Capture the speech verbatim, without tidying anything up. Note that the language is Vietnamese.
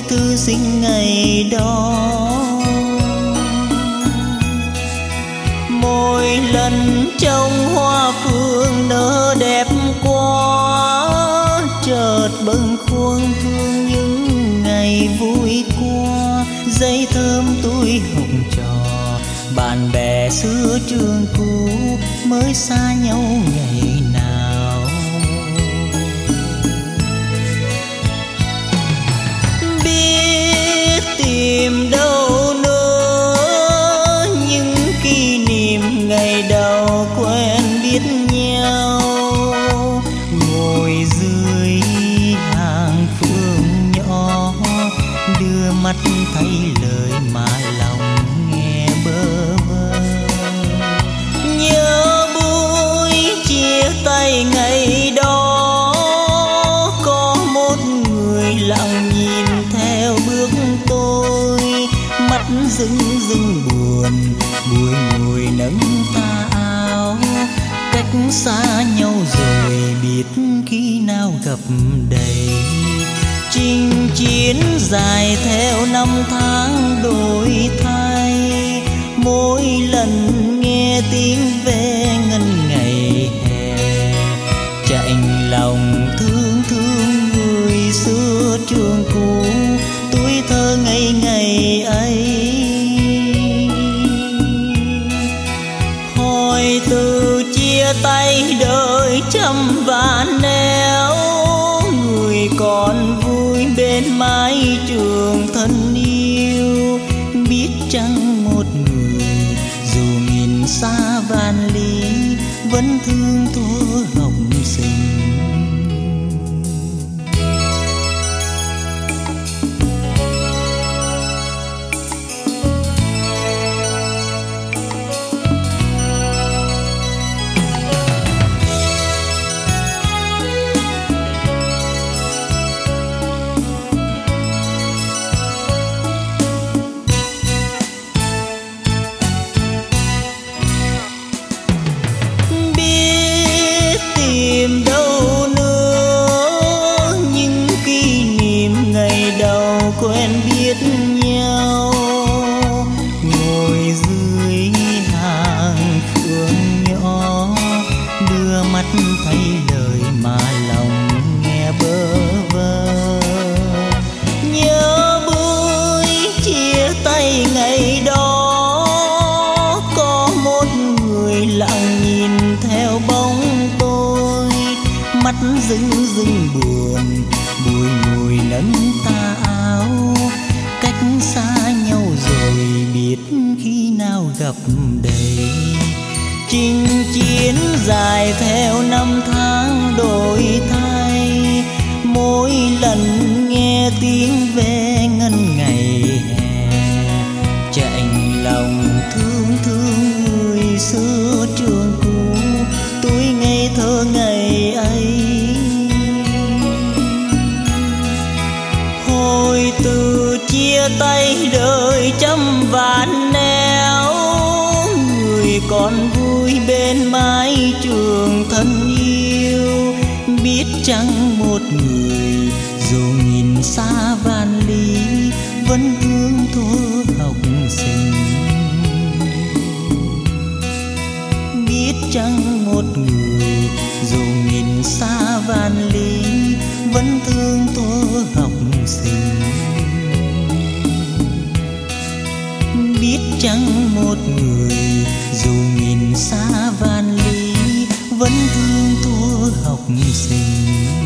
thư sinh ngày đó. Mỗi lần trông hoa phương nở đẹp quá, chợt bâng khuâng thương những ngày vui qua. Giấy thơm túi hồng trò, bạn bè xưa trường cũ mới xa nhau ngày nào. Biết tìm đâu nữa những kỷ niệm ngày đầu quen biết nhau. Ngồi dưới hàng phương nhỏ, đưa mắt thấy lời mà lòng nghe bơ vơ. Nhớ buổi chia tay ngày đó, có một người lặng nhìn theo bước tôi. Mắt rưng rưng buồn, buổi ngồi nâng tà áo. Cách xa nhau rồi biết khi nào gặp đây. Chinh chiến dài theo năm tháng đổi thay, mỗi lần nghe tiếng ve ngân ngày hè. Chạnh lòng thương thương người xưa trường cũ, tuổi thơ ngây ngày ấy. Hỏi từ chia tay đời trăm vạn nẻo, người còn vui bên mái trường thân yêu. Biết chăng một người dù nghìn xa vạn lý, vẫn thương thuở học sinh. Quen biết nhau, ngồi dưới hàng phương nhỏ, đưa mắt thấy lời mà lòng nghe bơ vơ. Nhớ buổi chia tay ngày đó, có một người lặng nhìn theo bóng tôi. Mắt rưng rưng buồn, buổi ngồi nâng tà áo. Cách xa nhau rồi biết khi nào gặp đây. Chinh chiến dài theo năm tháng đổi thay, mỗi lần nghe tiếng ve ngân ngày hè. Chạnh lòng thương thương người xưa trường cũ, tuổi ngây thơ ngày ấy. Hồi từ chia tay đời trăm vạn nẻo, người còn vui bên mái trường thân yêu. Biết chăng một người dù nghìn xa vạn lý, vẫn thương thuở học sinh. Biết chăng một người dù nghìn xa vạn lý, vẫn thương thuở học sinh. Biết chăng một người dù nghìn xa vạn lý, vẫn thương thuở học sinh.